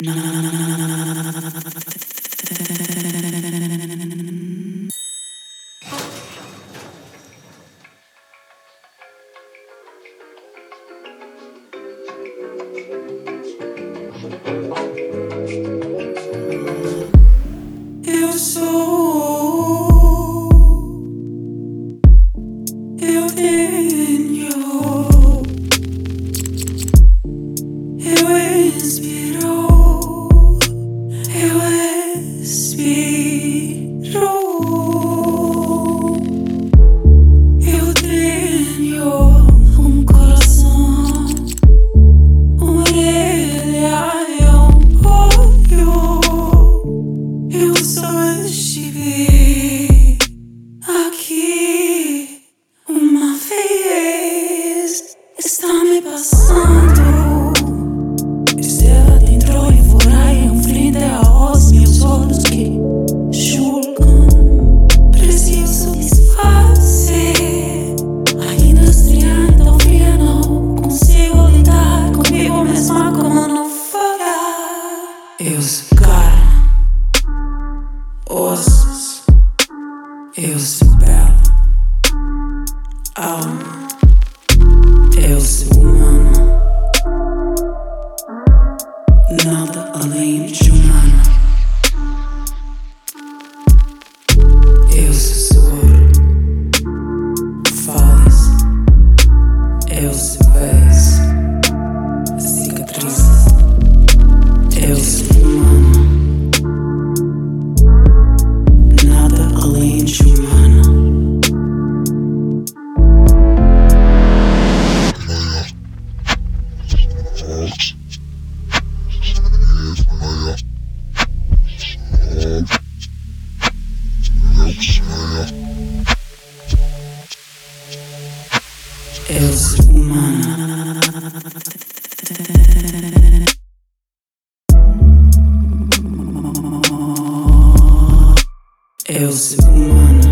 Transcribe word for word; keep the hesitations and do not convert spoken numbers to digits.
Eu sou, eu tenho, eu inspiro, eu expiro, eu tenho um coração, uma orelha e um olho. Eu só estive aqui uma vez. Está me passando. Esteve dentro e fora em frente aos meus olhos que julgam. Preciso desfazer. Ainda estranha, tão fria, não consigo lidar comigo mesma como não falhar. Eu sou carne, ossos, eu sou pele, alma, eu sou humana, nada além de humana. Eu sou suor, falas, eu sou vez, cicatrizes, eu sou humana. Nada além de humana. Eu sou humana. Eu sou humana.